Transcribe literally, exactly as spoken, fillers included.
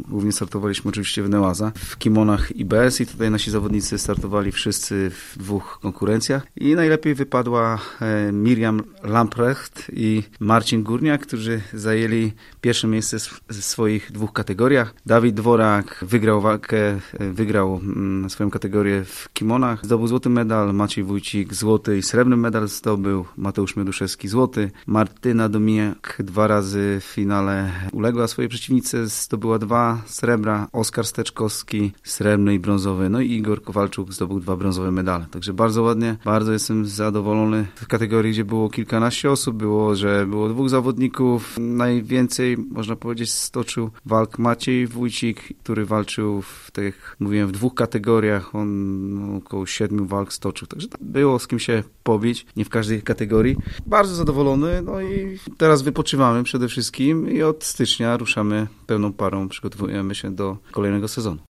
Głównie startowaliśmy oczywiście w Nełaza, w kimonach i bez i tutaj nasi zawodnicy startowali wszyscy w dwóch konkurencjach i najlepiej wypadła Miriam Lamprecht i Marcin Górniak, którzy zajęli pierwsze miejsce w swoich dwóch kategoriach. Dawid Dworak wygrał walkę, wygrał swoją kategorię w kimonach, zdobył złoty medal, Maciej Wójcik złoty i srebrny medal zdobył, Mateusz Mioduszewski złoty, Martyna Dominiak dwa razy w finale uległa swojej przeciwnicy, zdobyła dwa srebra, Oskar Steczkowski srebrny i brązowy, no i Igor Kowalczuk zdobył dwa brązowe medale. Także bardzo ładnie, bardzo jestem zadowolony. W kategorii, gdzie było kilkanaście osób, było, że było dwóch zawodników. Najwięcej, można powiedzieć, stoczył walk Maciej Wójcik, który walczył w tych, mówiłem, w dwóch kategoriach. On no, około siedmiu walk stoczył. Także było z kim się pobić, nie w każdej kategorii. Bardzo zadowolony, no i teraz wypoczywamy przede wszystkim i od stycznia ruszamy pełną parą, przygotowujemy się do kolejnego sezonu.